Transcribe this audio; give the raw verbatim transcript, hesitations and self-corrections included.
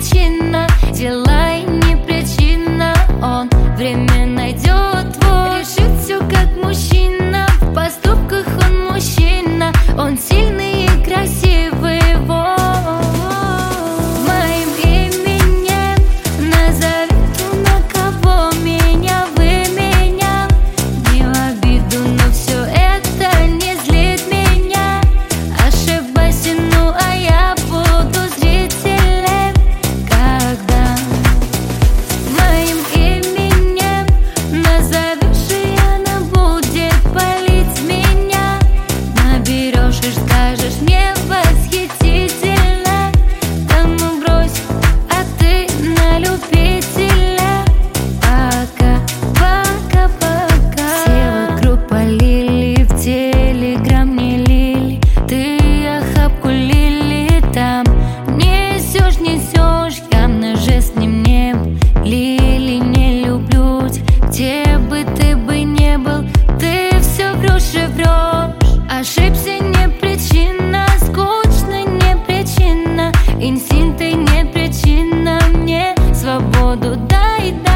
причина, дела и не причина. Он время найдет твой, решит все как мужчина. В поступках он мужчина, он сильный и красивый. Вот моим именем назовет он, на кого меня выменял. Не в обиду, но все это не злит меня. Ошибайся, ну а я буду зрителем, когда моим именем назовешь, и она будет палить меня. Наберешь и скажешь мне восхитительно, тому брось, а ты на любителя. Пока, пока, пока. Все вокруг полили, в телеграм не лили. Ты охапку лили там несешь, несешь. Явно же с ним не был. Лили, не люблю тебя. Где бы ты бы не был, ты все врешь и врешь. Ошибся, не причина, скучно, не причина. Инстинкты не причина, мне свободу дай, дай.